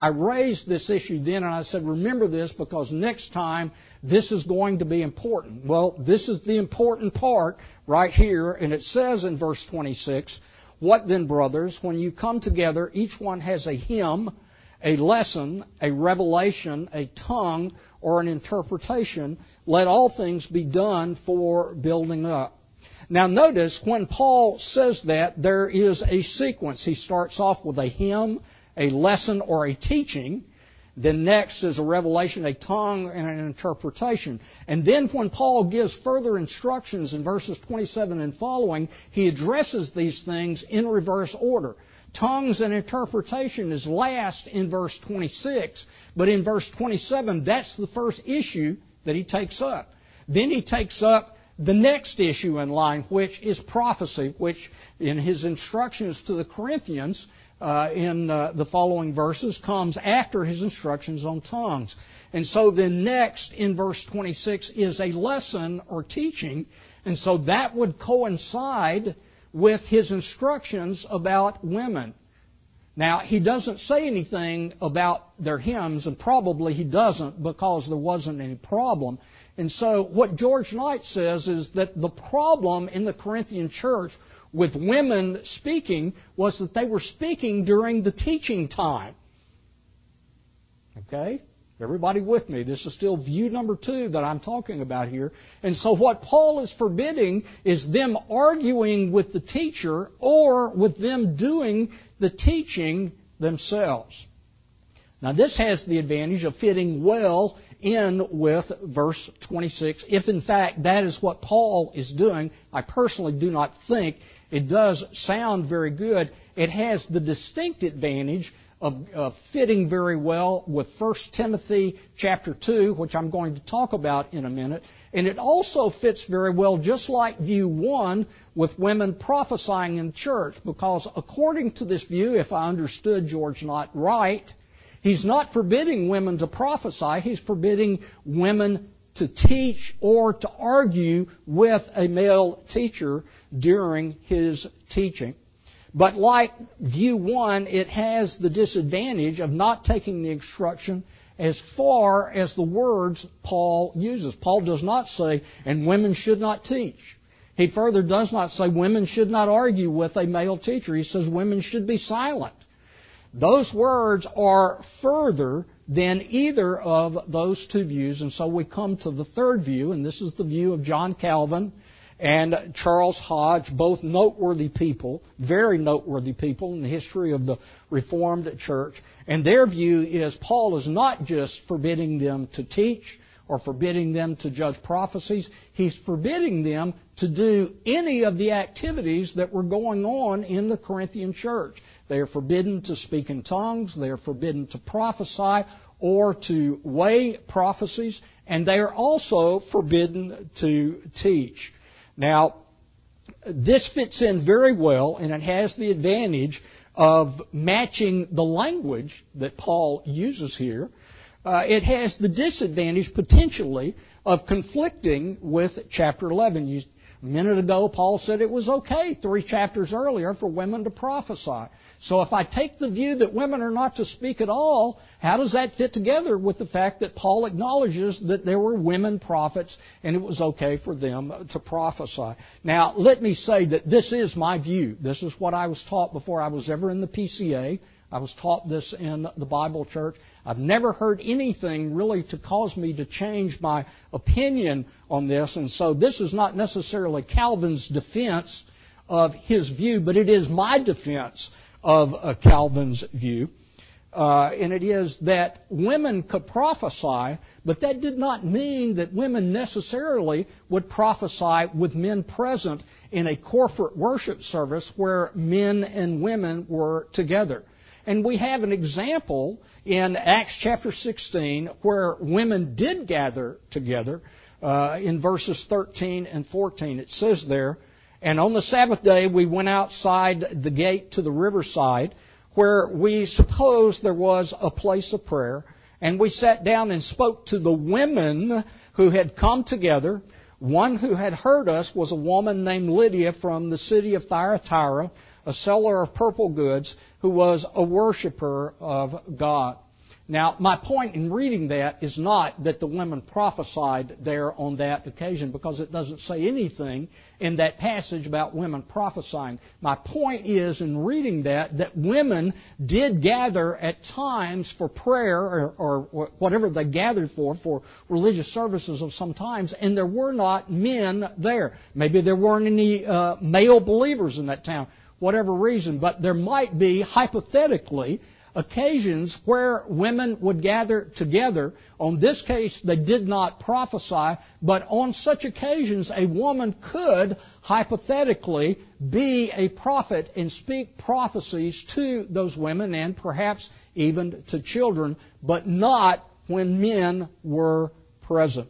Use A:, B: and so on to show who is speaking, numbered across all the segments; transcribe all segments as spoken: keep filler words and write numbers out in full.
A: I raised this issue then, and I said, remember this, because next time this is going to be important. Well, this is the important part right here, and it says in verse twenty-six, what then, brothers, when you come together, each one has a hymn, a lesson, a revelation, a tongue, or an interpretation. Let all things be done for building up. Now notice, when Paul says that, there is a sequence. He starts off with a hymn, a lesson, or a teaching. Then next is a revelation, a tongue, and an interpretation. And then when Paul gives further instructions in verses twenty-seven and following, he addresses these things in reverse order. Tongues and interpretation is last in verse twenty-six, but in verse twenty-seven, that's the first issue that he takes up. Then he takes up the next issue in line, which is prophecy, which in his instructions to the Corinthians uh, in uh, the following verses comes after his instructions on tongues. And so then next in verse twenty-six is a lesson or teaching, and so that would coincide with his instructions about women. Now, he doesn't say anything about their hymns, and probably he doesn't because there wasn't any problem. And so what George Knight says is that the problem in the Corinthian church with women speaking was that they were speaking during the teaching time. Okay? Everybody with me? This is still view number two that I'm talking about here. And so what Paul is forbidding is them arguing with the teacher or with them doing the teaching themselves. Now this has the advantage of fitting well in with verse twenty-six, if in fact that is what Paul is doing. I personally do not think it does sound very good. It has the distinct advantage of uh, fitting very well with First Timothy chapter two, which I'm going to talk about in a minute. And it also fits very well, just like view one, with women prophesying in church. Because according to this view, if I understood George Knight right, he's not forbidding women to prophesy. He's forbidding women to teach or to argue with a male teacher during his teaching. But like view one, it has the disadvantage of not taking the instruction as far as the words Paul uses. Paul does not say, and women should not teach. He further does not say women should not argue with a male teacher. He says women should be silent. Those words are further than either of those two views, and so we come to the third view, and this is the view of John Calvin and Charles Hodge, both noteworthy people, very noteworthy people in the history of the Reformed Church. And their view is Paul is not just forbidding them to teach or forbidding them to judge prophecies. He's forbidding them to do any of the activities that were going on in the Corinthian church. They are forbidden to speak in tongues. They are forbidden to prophesy or to weigh prophecies. And they are also forbidden to teach. Now, this fits in very well, and it has the advantage of matching the language that Paul uses here. Uh, it has the disadvantage, potentially, of conflicting with chapter eleven. You, a minute ago, Paul said it was okay, three chapters earlier, for women to prophesy. So if I take the view that women are not to speak at all, how does that fit together with the fact that Paul acknowledges that there were women prophets and it was okay for them to prophesy? Now, let me say that this is my view. This is what I was taught before I was ever in the P C A. I was taught this in the Bible church. I've never heard anything really to cause me to change my opinion on this. And so this is not necessarily Calvin's defense of his view, but it is my defense of uh, Calvin's view. Uh, and it is that women could prophesy, but that did not mean that women necessarily would prophesy with men present in a corporate worship service where men and women were together. And we have an example in Acts chapter sixteen where women did gather together uh, in verses thirteen and fourteen. It says there, "And on the Sabbath day we went outside the gate to the riverside, where we supposed there was a place of prayer. And we sat down and spoke to the women who had come together. One who had heard us was a woman named Lydia from the city of Thyatira, a seller of purple goods, who was a worshiper of God." Now, my point in reading that is not that the women prophesied there on that occasion, because it doesn't say anything in that passage about women prophesying. My point is, in reading that, that women did gather at times for prayer, or, or whatever they gathered for, for religious services of some times, and there were not men there. Maybe there weren't any uh, male believers in that town, whatever reason, but there might be, hypothetically, occasions where women would gather together. On this case, they did not prophesy, but on such occasions, a woman could hypothetically be a prophet and speak prophecies to those women and perhaps even to children, but not when men were present.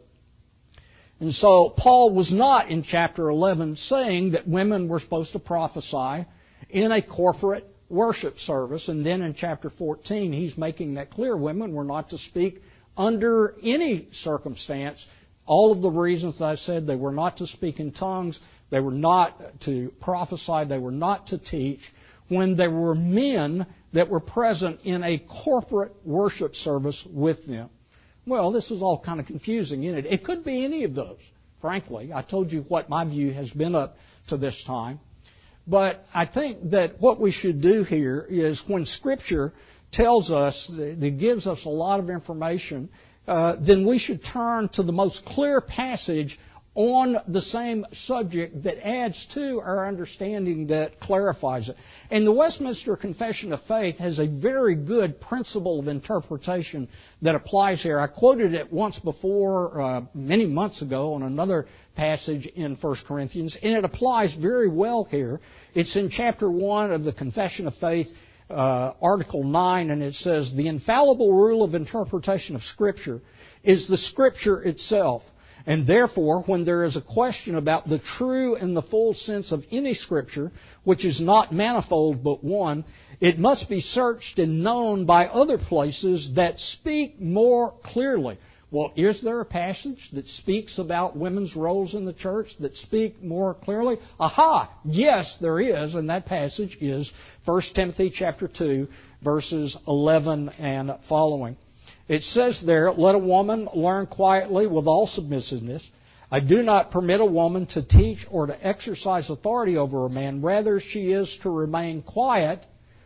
A: And so Paul was not in chapter eleven saying that women were supposed to prophesy in a corporate worship service. And then in chapter fourteen, he's making that clear. Women were not to speak under any circumstance. All of the reasons that I said, they were not to speak in tongues, they were not to prophesy, they were not to teach, when there were men that were present in a corporate worship service with them. Well, this is all kind of confusing, isn't it? It could be any of those, frankly. I told you what my view has been up to this time. But I think that what we should do here is, when Scripture tells us, that gives us a lot of information, uh, then we should turn to the most clear passage on the same subject that adds to our understanding, that clarifies it. And the Westminster Confession of Faith has a very good principle of interpretation that applies here. I quoted it once before, uh, many months ago, on another passage in First Corinthians, and it applies very well here. It's in chapter one of the Confession of Faith, uh, article nine, and it says, "The infallible rule of interpretation of Scripture is the Scripture itself. And therefore, when there is a question about the true and the full sense of any Scripture, which is not manifold but one, it must be searched and known by other places that speak more clearly." Well, is there a passage that speaks about women's roles in the church that speak more clearly? Aha! Yes, there is, and that passage is First Timothy chapter two, verses eleven and following. It says there, "Let a woman learn quietly with all submissiveness. I do not permit a woman to teach or to exercise authority over a man. Rather, she is to remain quiet.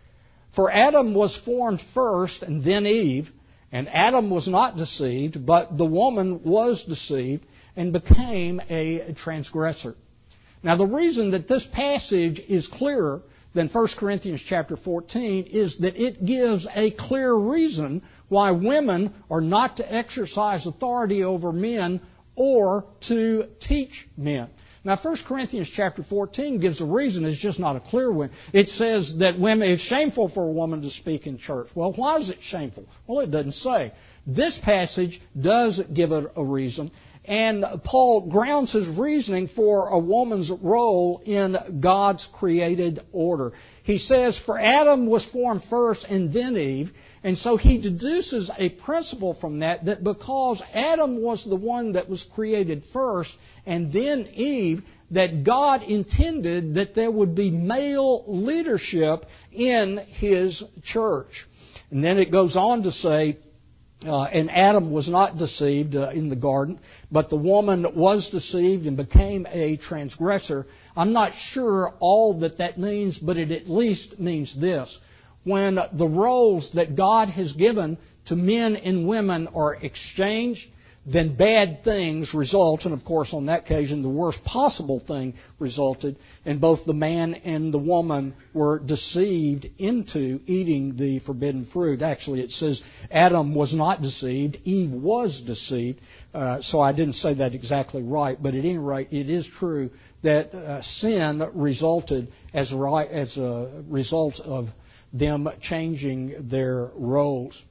A: For Adam was formed first, and then Eve. And Adam was not deceived, but the woman was deceived and became a transgressor." Now, the reason that this passage is clearer than First Corinthians chapter fourteen is that it gives a clear reason why women are not to exercise authority over men or to teach men. Now, First Corinthians chapter fourteen gives a reason. It's just not a clear one. It says that women, it's shameful for a woman to speak in church. Well, why is it shameful? Well, it doesn't say. This passage does give it a reason. And Paul grounds his reasoning for a woman's role in God's created order. He says, "For Adam was formed first and then Eve." And so he deduces a principle from that, that because Adam was the one that was created first and then Eve, that God intended that there would be male leadership in His church. And then it goes on to say, Uh, and Adam was not deceived uh, in the garden, but the woman was deceived and became a transgressor. I'm not sure all that that means, but it at least means this. When the roles that God has given to men and women are exchanged, then bad things result. And of course, on that occasion, the worst possible thing resulted, and both the man and the woman were deceived into eating the forbidden fruit. Actually, it says Adam was not deceived, Eve was deceived. Uh, so I didn't say that exactly right, but at any rate, it is true that uh, sin resulted as, right, as a result of them changing their roles.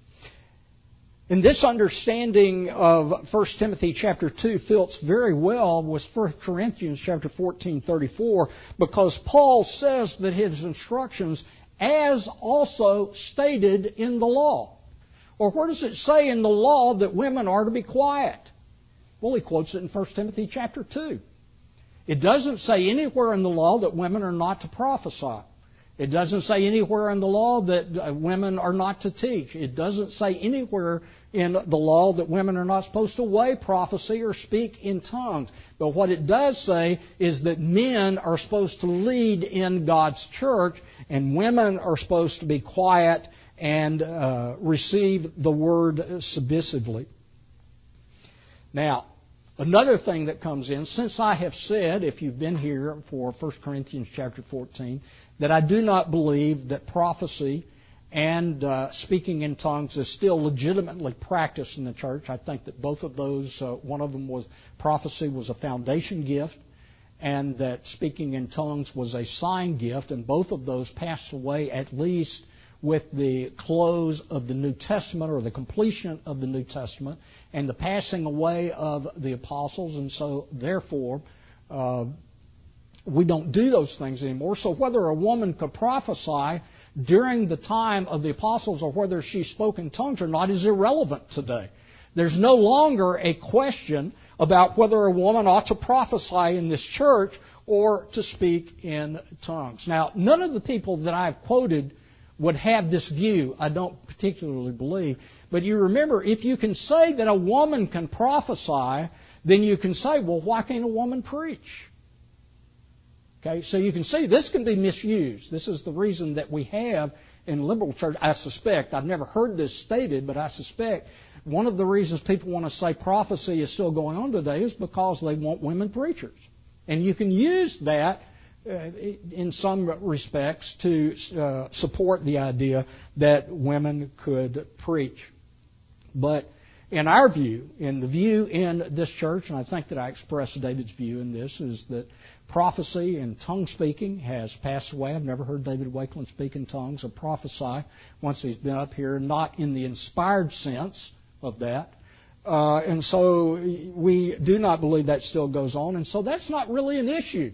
A: And this understanding of First Timothy chapter two fits very well with First Corinthians chapter fourteen thirty-four, because Paul says that his instructions, as also stated in the law. Or where does it say in the law that women are to be quiet? Well, he quotes it in First Timothy chapter two. It doesn't say anywhere in the law that women are not to prophesy. It doesn't say anywhere in the law that women are not to teach. It doesn't say anywhere in the law that women are not supposed to weigh prophecy or speak in tongues. But what it does say is that men are supposed to lead in God's church, and women are supposed to be quiet and uh, receive the word submissively. Now, another thing that comes in, since I have said, if you've been here for First Corinthians chapter fourteen, that I do not believe that prophecy and uh, speaking in tongues is still legitimately practiced in the church. I think that both of those, uh, one of them was prophecy was a foundation gift, and that speaking in tongues was a sign gift, and both of those passed away at least with the close of the New Testament or the completion of the New Testament and the passing away of the apostles, and so therefore uh, we don't do those things anymore. So whether a woman could prophesy during the time of the apostles or whether she spoke in tongues or not is irrelevant today. There's no longer a question about whether a woman ought to prophesy in this church or to speak in tongues. Now, none of the people that I've quoted would have this view, I don't particularly believe. But you remember, if you can say that a woman can prophesy, then you can say, well, why can't a woman preach? Okay, so you can see this can be misused. This is the reason that we have in liberal church, I suspect, I've never heard this stated, but I suspect one of the reasons people want to say prophecy is still going on today is because they want women preachers. And you can use that uh, in some respects to uh, support the idea that women could preach. But in our view, in the view in this church, and I think that I expressed David's view in this, is that prophecy and tongue speaking has passed away. I've never heard David Wakeland speak in tongues or prophesy once he's been up here, not in the inspired sense of that. Uh, and so we do not believe that still goes on. And so that's not really an issue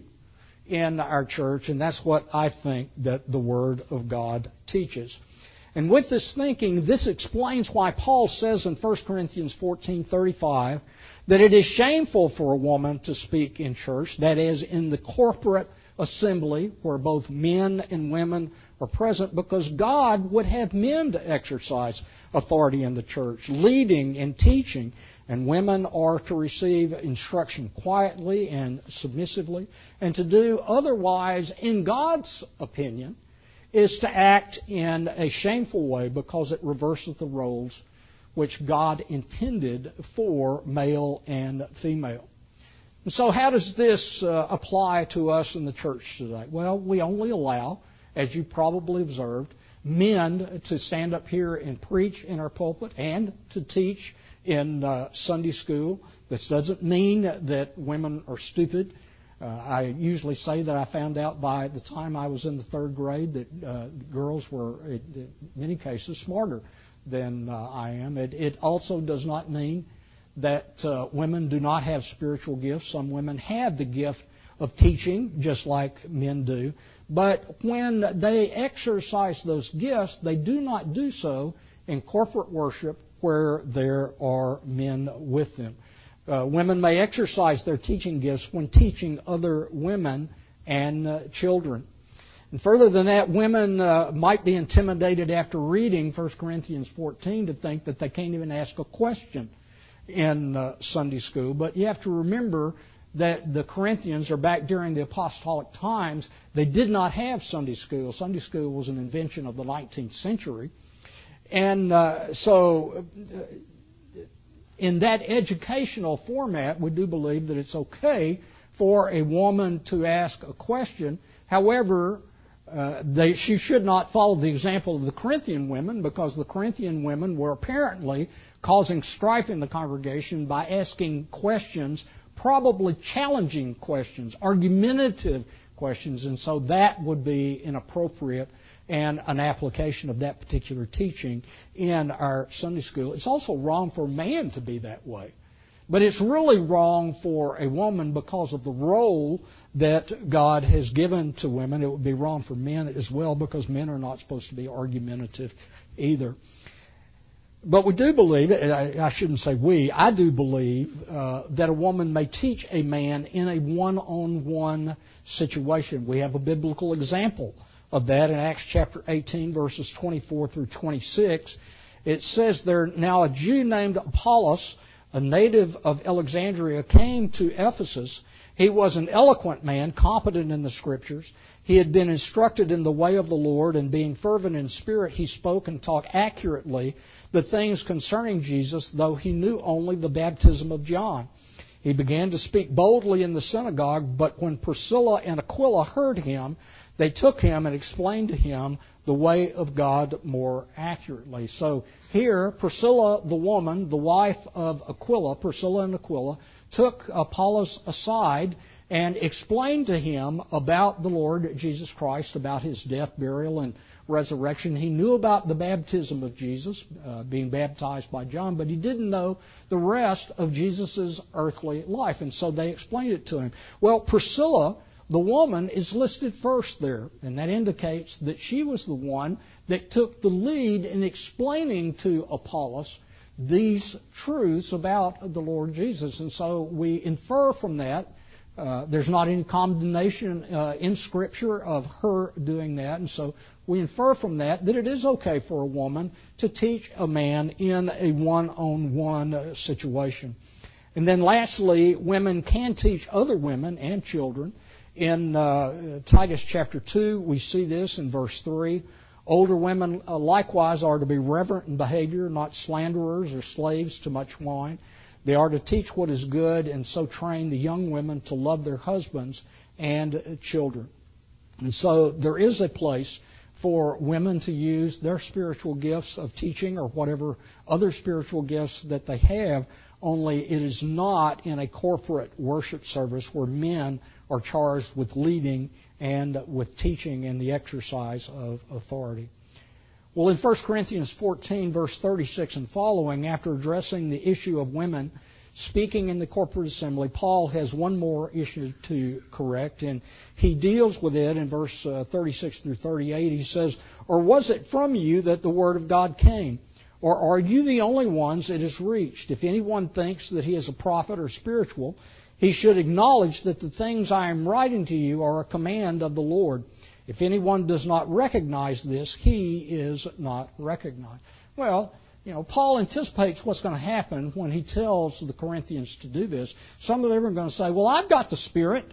A: in our church, and that's what I think that the Word of God teaches. And with this thinking, this explains why Paul says in First Corinthians fourteen thirty-five that it is shameful for a woman to speak in church, that is, in the corporate assembly where both men and women are present, because God would have men to exercise authority in the church, leading and teaching, and women are to receive instruction quietly and submissively, and to do otherwise, in God's opinion, is to act in a shameful way because it reverses the roles which God intended for male and female. And so how does this uh, apply to us in the church today? Well, we only allow, as you probably observed, men to stand up here and preach in our pulpit and to teach in uh, Sunday school. This doesn't mean that women are stupid. Uh, I usually say that I found out by the time I was in the third grade that uh, girls were, in many cases, smarter than uh, I am. It, it also does not mean that uh, women do not have spiritual gifts. Some women have the gift of teaching, just like men do. But when they exercise those gifts, they do not do so in corporate worship where there are men with them. Uh, women may exercise their teaching gifts when teaching other women and uh, children. And further than that, women uh, might be intimidated after reading First Corinthians fourteen to think that they can't even ask a question in uh, Sunday school. But you have to remember that the Corinthians are back during the apostolic times. They did not have Sunday school. Sunday school was an invention of the nineteenth century. And uh, so uh, in that educational format, we do believe that it's okay for a woman to ask a question. However, uh, they, she should not follow the example of the Corinthian women, because the Corinthian women were apparently causing strife in the congregation by asking questions, probably challenging questions, argumentative questions, and so that would be inappropriate and an application of that particular teaching in our Sunday school. It's also wrong for a man to be that way. But it's really wrong for a woman because of the role that God has given to women. It would be wrong for men as well, because men are not supposed to be argumentative either. But we do believe, I shouldn't say we, I do believe uh, that a woman may teach a man in a one-on-one situation. We have a biblical example of that in Acts chapter eighteen, verses twenty-four through twenty-six. It says there, "Now a Jew named Apollos, a native of Alexandria, came to Ephesus. He was an eloquent man, competent in the Scriptures. He had been instructed in the way of the Lord, and being fervent in spirit, he spoke and taught accurately the things concerning Jesus, though he knew only the baptism of John. He began to speak boldly in the synagogue, but when Priscilla and Aquila heard him, they took him and explained to him the way of God more accurately." So here, Priscilla, the woman, the wife of Aquila, Priscilla and Aquila, took Apollos aside and explained to him about the Lord Jesus Christ, about His death, burial, and resurrection. He knew about the baptism of Jesus, uh, being baptized by John, but he didn't know the rest of Jesus' earthly life, and so they explained it to him. Well, Priscilla, the woman, is listed first there, and that indicates that she was the one that took the lead in explaining to Apollos these truths about the Lord Jesus. And so we infer from that, uh, there's not any condemnation uh, in Scripture of her doing that, and so we infer from that that it is okay for a woman to teach a man in a one-on-one uh, situation. And then lastly, women can teach other women and children. In uh, Titus chapter two, we see this in verse three. "Older women uh, likewise are to be reverent in behavior, not slanderers or slaves to much wine. They are to teach what is good, and so train the young women to love their husbands and uh, children." And so there is a place for women to use their spiritual gifts of teaching or whatever other spiritual gifts that they have, only it is not in a corporate worship service where men are charged with leading and with teaching and the exercise of authority. Well, in First Corinthians fourteen, verse thirty-six and following, after addressing the issue of women speaking in the corporate assembly, Paul has one more issue to correct, and he deals with it in verse thirty-six through thirty-eight. He says, "Or was it from you that the word of God came? Or are you the only ones it has reached? If anyone thinks that he is a prophet or spiritual, he should acknowledge that the things I am writing to you are a command of the Lord. If anyone does not recognize this, he is not recognized." Well, you know, Paul anticipates what's going to happen when he tells the Corinthians to do this. Some of them are going to say, "Well, I've got the Spirit.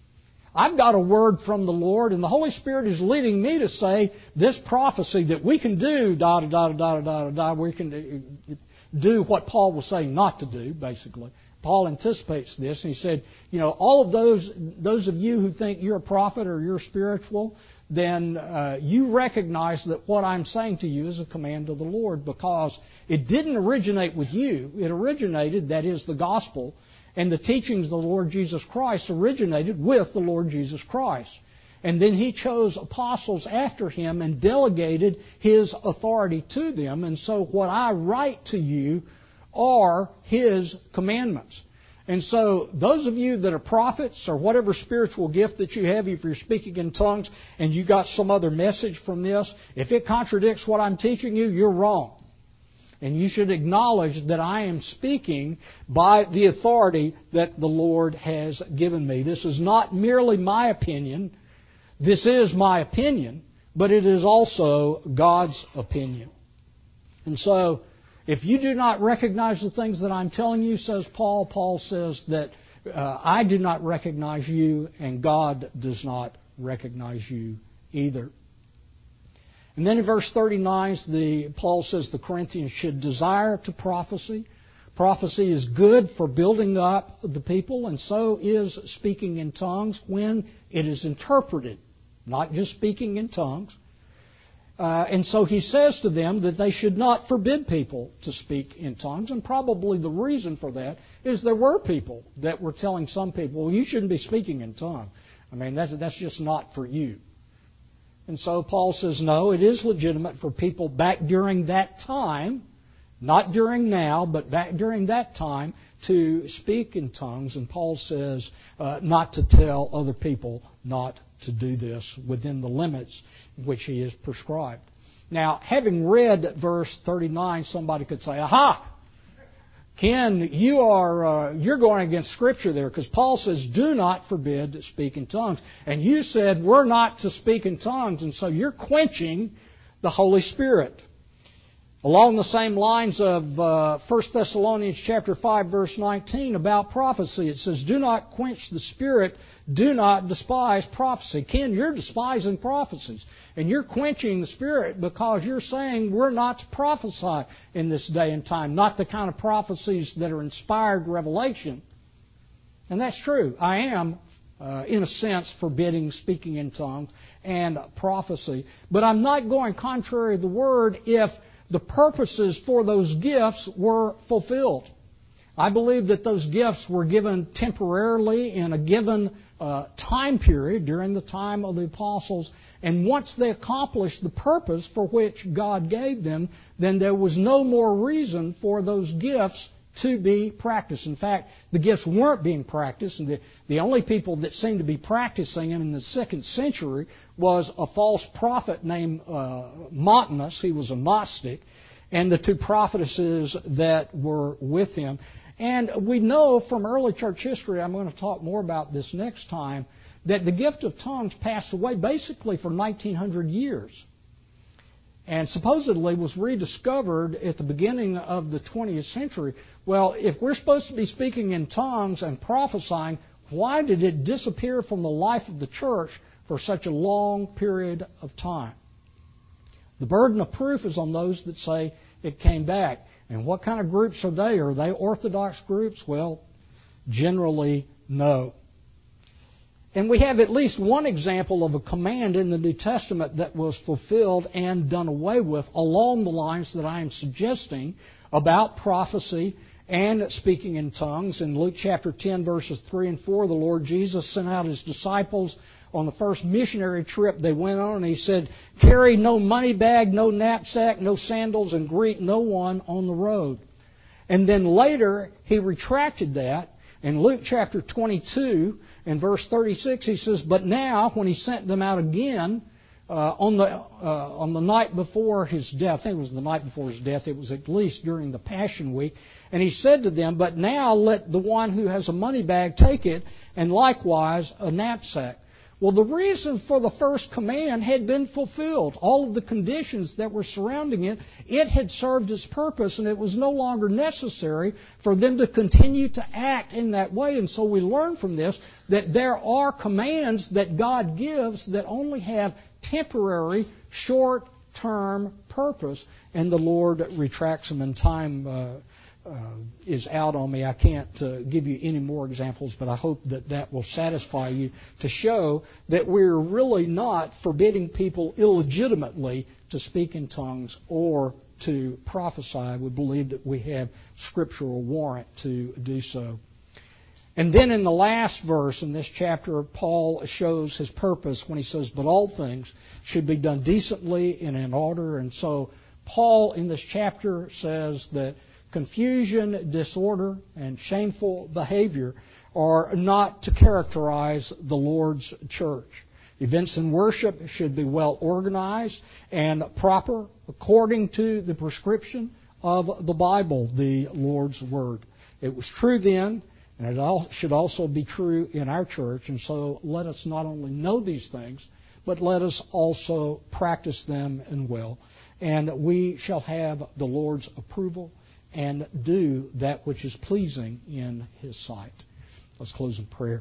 A: I've got a word from the Lord, and the Holy Spirit is leading me to say this prophecy that we can do, da da da da da da da. We can do what Paul was saying not to do, basically." Paul anticipates this, and he said, you know, all of those those of you who think you're a prophet or you're spiritual, then uh, you recognize that what I'm saying to you is a command of the Lord, because it didn't originate with you. It originated, that is, the gospel, and the teachings of the Lord Jesus Christ originated with the Lord Jesus Christ. And then He chose apostles after Him and delegated His authority to them. And so what I write to you are His commandments. And so those of you that are prophets or whatever spiritual gift that you have, if you're speaking in tongues and you got some other message from this, if it contradicts what I'm teaching you, you're wrong. And you should acknowledge that I am speaking by the authority that the Lord has given me. This is not merely my opinion. This is my opinion, but it is also God's opinion. And so, if you do not recognize the things that I'm telling you, says Paul, Paul says that uh, I do not recognize you and God does not recognize you either. And then in verse thirty-nine, the, Paul says the Corinthians should desire to prophecy. Prophecy is good for building up the people, and so is speaking in tongues when it is interpreted, not just speaking in tongues. Uh, and so he says to them that they should not forbid people to speak in tongues. And probably the reason for that is there were people that were telling some people, well, you shouldn't be speaking in tongues. I mean, that's, that's just not for you. And so Paul says, no, it is legitimate for people back during that time, not during now, but back during that time, to speak in tongues. And Paul says uh, not to tell other people not to do this within the limits which he has prescribed. Now, having read verse thirty-nine, somebody could say, aha! Ken, you are uh, you're going against Scripture there, because Paul says, do not forbid to speak in tongues. And you said we're not to speak in tongues, and so you're quenching the Holy Spirit. Along the same lines of uh, First Thessalonians chapter five, verse nineteen, about prophecy, it says, do not quench the Spirit, do not despise prophecy. Ken, you're despising prophecies, and you're quenching the Spirit because you're saying we're not to prophesy in this day and time, not the kind of prophecies that are inspired revelation. And that's true. I am, uh, in a sense, forbidding speaking in tongues and prophecy. But I'm not going contrary to the Word if the purposes for those gifts were fulfilled. I believe that those gifts were given temporarily in a given uh, time period during the time of the apostles, and once they accomplished the purpose for which God gave them, then there was no more reason for those gifts to be practiced. In fact, the gifts weren't being practiced, and the, the only people that seemed to be practicing them in the second century was a false prophet named uh, Montanus. He was a Gnostic, and the two prophetesses that were with him. And we know from early church history, I'm going to talk more about this next time, that the gift of tongues passed away basically for nineteen hundred years. And supposedly was rediscovered at the beginning of the twentieth century. Well, if we're supposed to be speaking in tongues and prophesying, why did it disappear from the life of the church for such a long period of time? The burden of proof is on those that say it came back. And what kind of groups are they? Are they Orthodox groups? Well, generally, no. And we have at least one example of a command in the New Testament that was fulfilled and done away with along the lines that I am suggesting about prophecy and speaking in tongues. In Luke chapter ten, verses three and four, the Lord Jesus sent out His disciples on the first missionary trip they went on, and He said, carry no money bag, no knapsack, no sandals, and greet no one on the road. And then later, He retracted that. In Luke chapter twenty-two, in verse thirty-six, He says, but now, when He sent them out again, uh, on the uh, on the night before His death, I think it was the night before His death, it was at least during the Passion Week, and He said to them, but now let the one who has a money bag take it, and likewise a knapsack. Well, the reason for the first command had been fulfilled. All of the conditions that were surrounding it, it had served its purpose, and it was no longer necessary for them to continue to act in that way. And so we learn from this that there are commands that God gives that only have temporary, short-term purpose, and the Lord retracts them in time. Uh, Uh, is out on me. I can't uh, give you any more examples, but I hope that that will satisfy you to show that we're really not forbidding people illegitimately to speak in tongues or to prophesy. We believe that we have scriptural warrant to do so. And then in the last verse in this chapter, Paul shows his purpose when he says, but all things should be done decently and in order. And so Paul in this chapter says that confusion, disorder, and shameful behavior are not to characterize the Lord's church. Events in worship should be well organized and proper according to the prescription of the Bible, the Lord's Word. It was true then, and it should also be true in our church. And so let us not only know these things, but let us also practice them and well. And we shall have the Lord's approval and do that which is pleasing in His sight. Let's close in prayer.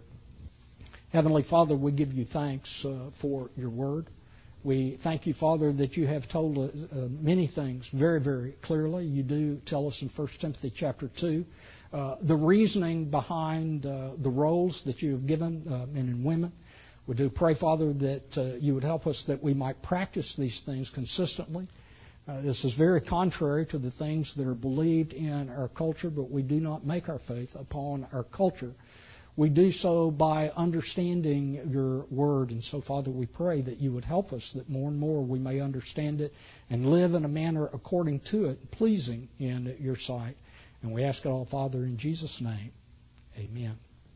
A: Heavenly Father, we give You thanks uh, for Your Word. We thank You, Father, that You have told uh, many things very, very clearly. You do tell us in First Timothy chapter two uh, the reasoning behind uh, the roles that You have given uh, men and women. We do pray, Father, that uh, You would help us that we might practice these things consistently. Uh, this is very contrary to the things that are believed in our culture, but we do not make our faith upon our culture. We do so by understanding Your Word. And so, Father, we pray that You would help us, that more and more we may understand it and live in a manner according to it, pleasing in Your sight. And we ask it all, Father, in Jesus' name. Amen.